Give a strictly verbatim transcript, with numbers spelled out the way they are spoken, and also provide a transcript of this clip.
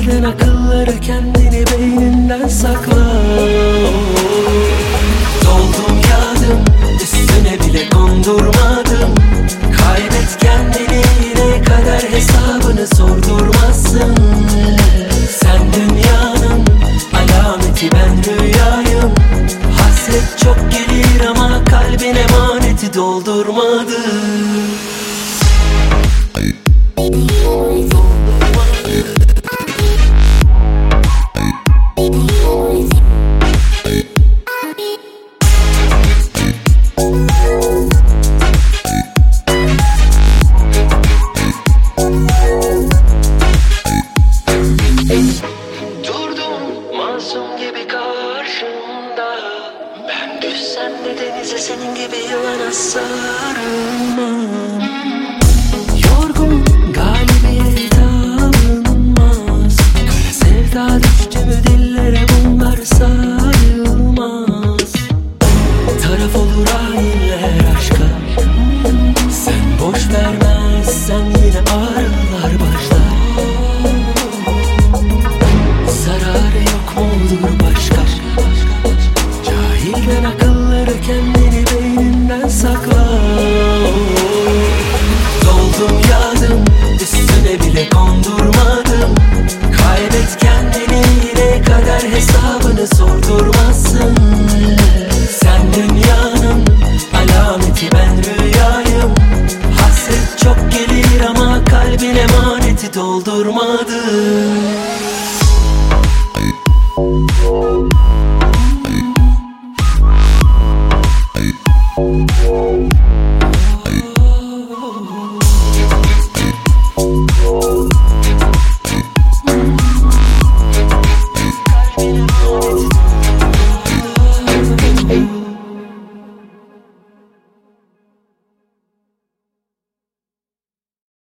Cahilden akılları kendini beyninden sakla. Doldum yağdım, üstüne bile kondurmadım. Kaybet kendini, yine kader hesabını sordurmazsın. Sen dünyanın alameti, ben rüyayım. Hasret çok gelir ama kalbin emaneti doldurmadı. Durdum masum gibi karşımda. Ben düşsem de denize senin gibi yılana sarılmam. Yorgun galibiyet alınmaz. Kara sevda düştü mü dillere bunlar sayılmaz. Taraf olur hainler aşka. Sen boş vermezsen yine ağrılar başlar. Zararı yok mudur başka? Cahilden akılları kendini beyninden sakla. Doldum yağdım, üstüne bile kondurmadım. Kaybet kendini, yine kader hesabını sordurmazsın. Sen dünyanın alameti, ben rüyayım. Hasret çok gelir ama kalbin emaneti doldurmadı.